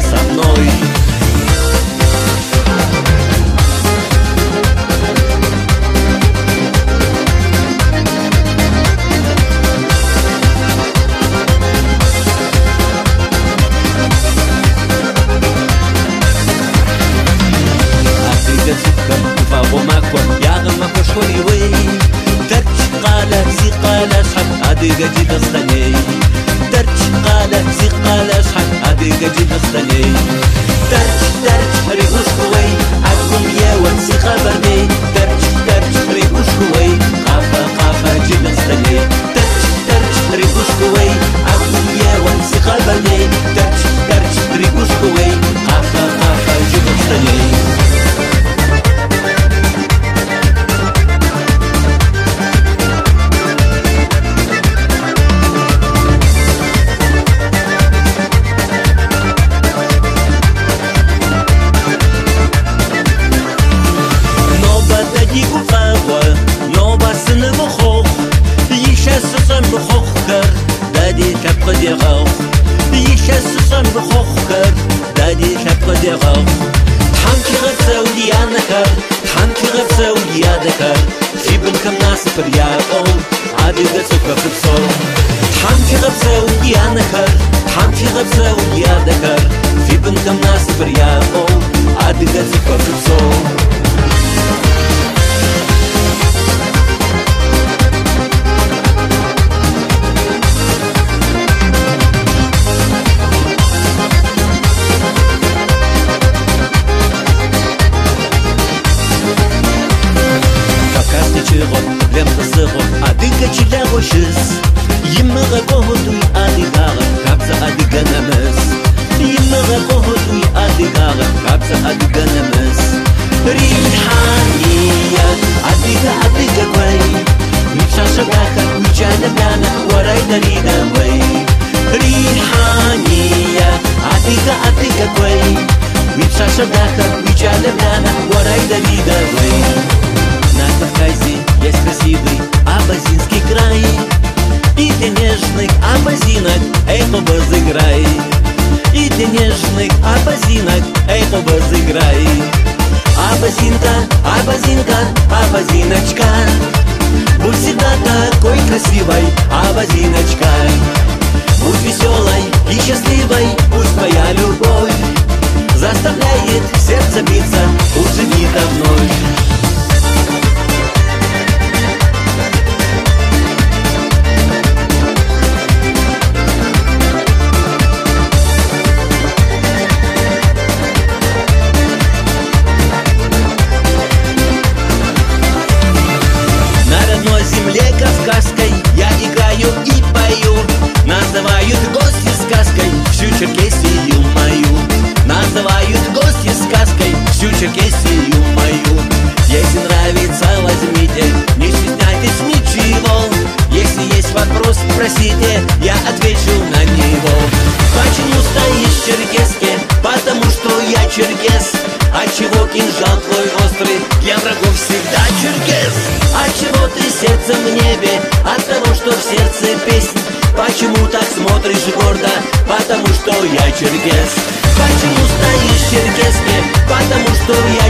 со мной. عادي جديد استني درج قالة زي قالة شحال عادي جديد استني درج ريوش كوي عكم يا ونسي خبرني درج ريوش كوي قافة جيد استني درج ريوش كوي عكم يا ونسي خبرني درج ريوش كوي قافة جيد استني يشسسن بخوخكر دادي كبر دغاو تحمكي غبسو ديانكر تحمكي غبسو ديادكر في بنكم ناس برياقو عادي غبسو كفبسو تحمكي غبسو ديانكر تحمكي غبسو ديادكر في بنكم ناس برياقو عادي غبسو كفبسو يمغى قهدوي أديغاغ كابسة أديغنمس يمغى قهدوي أديغاغ كابسة أديغنمس ريحانية أديغا كوي مشاشة داخل ويجانا بلانا وراي دريدا وي ريحانية أديغا كوي مشاشة داخل ويجانا بلانا وراي دريدا وي На Кавказе есть красивый абазинский край, и для нежных абазинок это разыграй, и для нежных абазинок это разыграй. Абазинка, абазинка, абазиночка, будь всегда такой красивой, абазиночка. Будь веселой и счастливой, пусть твоя любовь заставляет сердце биться уже не давно. Кавказской я играю и пою, называют гости сказкой всю Черкесию мою, называют гости сказкой всю Черкесию мою. Если нравится, возьмите, не стесняйтесь ничего. Если есть вопрос, спросите, я отвечу на него. Почему стоишь в Черкеске? Потому что я черкес. Отчего кинжал твой острый? Для врагов всегда черкес. Отчего ты сердцем в небе? От того, что в сердце песнь. Почему так смотришь гордо? Потому что я черкес. Почему стоишь в Черкеске? Потому что я